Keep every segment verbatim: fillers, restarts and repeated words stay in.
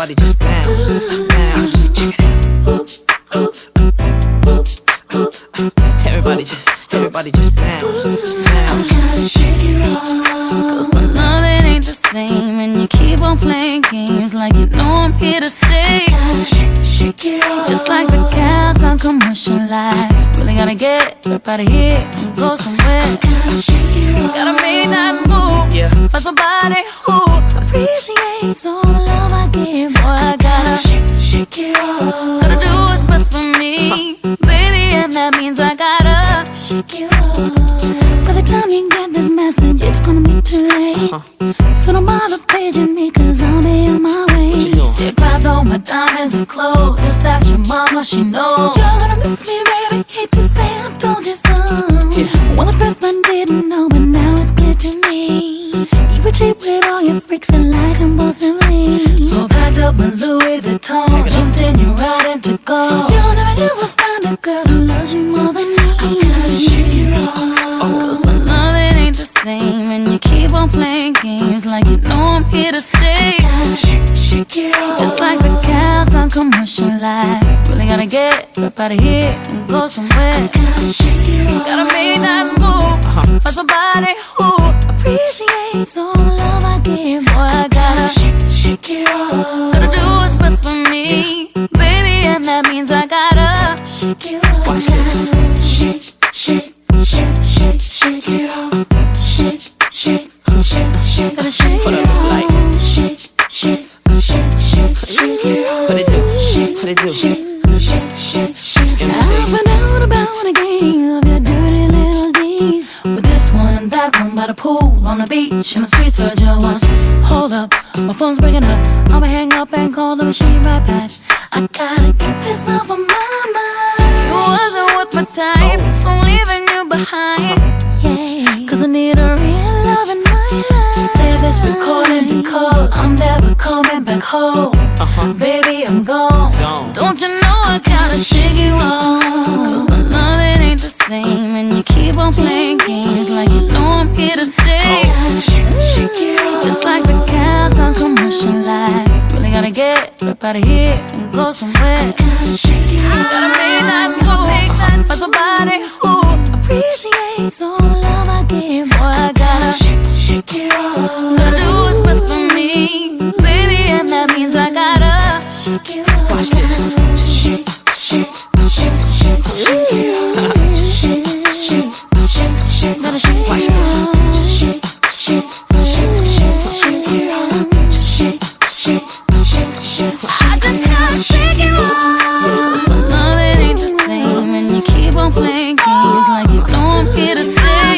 everybody just bounce, bounce. Check it out. Everybody just, everybody just bounce, bounce. Gotta shake it off, cause the loving ain't the same, and you keep on playing games like you know I'm here to stay. Gotta shake, shake it off, just like the Calgon commercial life. Really gotta get up out of here and go somewhere. Gotta shake it off, gotta make that move, yeah. For somebody who appreciates all the love I give. Boy, I gotta shake, shake it off, gotta do what's best for me, baby, and that means I gotta shake it off. By the time you get this message, it's gonna be too late. uh-huh. So don't bother paging me, cause I'll be on my way. See, I grabbed all my diamonds and clothes, just ask your mama, she knows. You're gonna miss me, baby, hate to say I told you so. yeah. Well, at first I didn't know, but now it's clear to me. You were cheap with all your freaks and like impulsively. So I packed up my Louis Vuitton, jumped in your ride and took off. You'll never ever find a girl who loves you more than me. I gotta shake it off, cause the loving ain't the same, and you keep on playing games like you know I'm here to stay. Gotta shake, shake it off, just like the Calgon commercial life. Really gotta get up out of here and go somewhere. Gotta shake it off, gotta make that move, uh-huh. For somebody who appreciates all the love I give. Boy, I gotta shake, shake it off, gotta do what's best for me, baby, and that means I gotta shake it off. Watch this. Shake, shake, shake, shake, shake it off. Shake, shake, shake, shake, gotta shake it off. Shake, shake, shake, shake, shake it off. What it do? What it do? Shake, shake, shake. I found out about one again of your dirty little deeds, with this one and that one by the pool, on the beach, in the streets of Georgia once. Hold up, my phone's breaking up. I'ma hang up and call the machine right back. I gotta get this off of my mind. You wasn't worth my time, so I'm leaving you behind. Yeah, cause I need a real love in my life. Save this recording because I'm never coming back home. uh-huh. Baby, I'm gone. gone. Don't you know I gotta shake you off, cause the loving ain't the same, and you keep on playing games like you know I'm here to stay. Oh. Shake, shake it off, just like the Calgon commercial life. Really gotta get up out of here and go somewhere. Gotta shake it off, gotta make that move, for somebody who appreciates all the love I give. Boy, I gotta shake, shake it off, gotta do what's best for me, baby, and that means I gotta shake it off. Watch this. Shake, shake, shake, shake, shake it off. Shake, shake, shake, shake, gotta shake Watch it this. off. Shake, shake, shake, shake, shake it off. Shake, shake, shake, shake, I just gotta shake it off, cause the loving ain't the same, and you keep on playing games like you know I'm here to stay.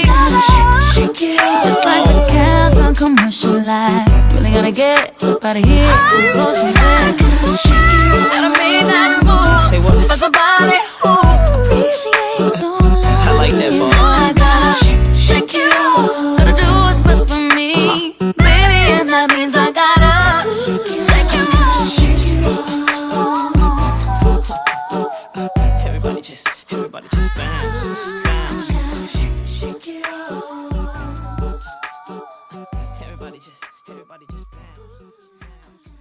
Shake it off, just like the Calgon commercial life. Really gotta get up out of here and go somewhere.